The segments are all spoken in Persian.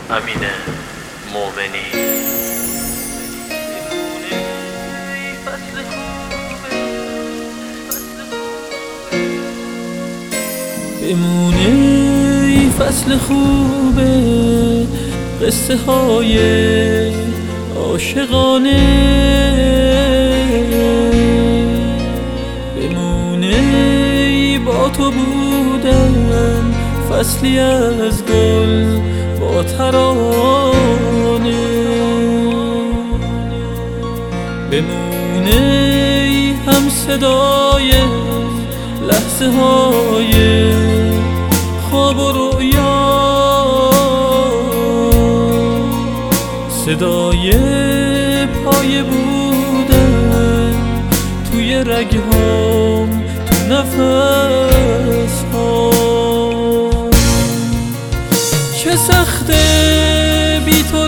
امین مومنی. بمونه ای فصل خوبه، قصه های عاشقانه. بمونه ای با تو بودن، فصلی از گل با ترانه. بمونه ای هم صدای لحظه های خواب و رویا، صدای پای بودن توی رگهام، تو نفس هام. چه سخته بی تو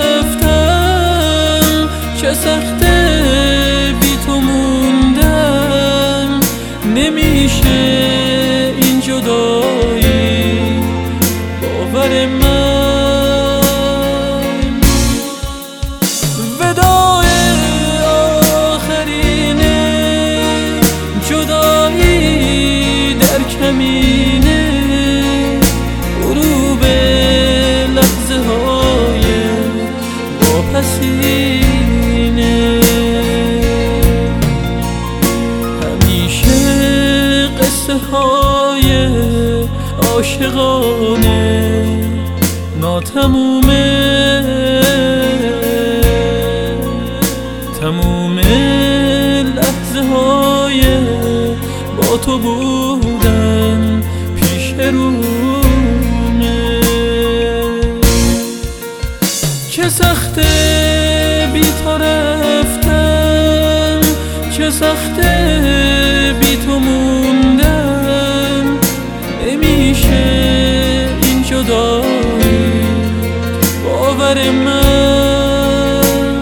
رفتم، چه سخته بی تو موندم. نمیشه این جدایی باور من. وداع آخرینه جدایی در کمینه، غروب لحظه های واپسینه. همیشه قصه های عاشقانه ناتمومه، تموم لحظه های با تو بودن پیش رومه. چه سخته بی تو رفتم، چه سخته بی تو موندم. نمیشه این جدایی باور من.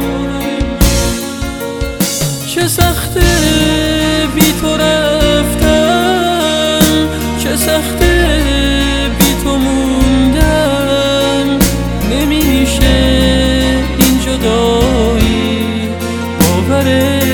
چه سخته بی تو رفتم، چه سخته بی تو موندم. نمیشه این جدایی باور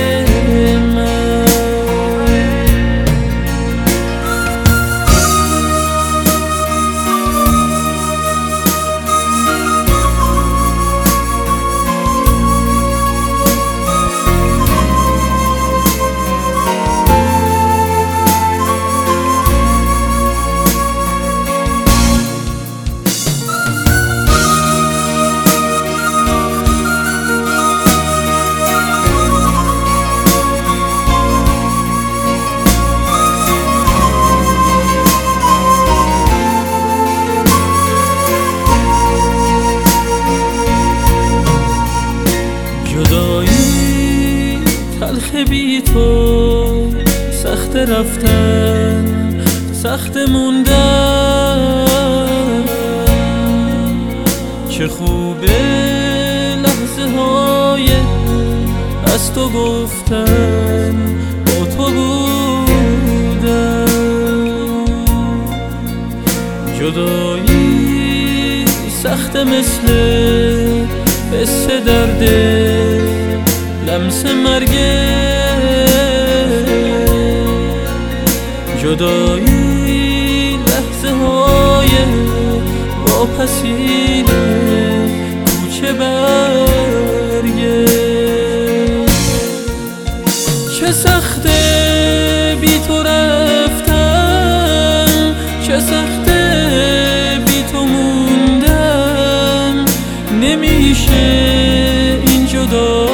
تلخ بی تو، سخت رفتن سخت موندن. چه خوبه لحظه های از تو گفتن، با تو بودن. جدایی سخت مثل حس درده، لمس مرگه. جدایی لحظه های واپسینه، کوچه برگه. چه سخته بی تو رفتم، چه سخته بی تو موندم. نمیشه این جدا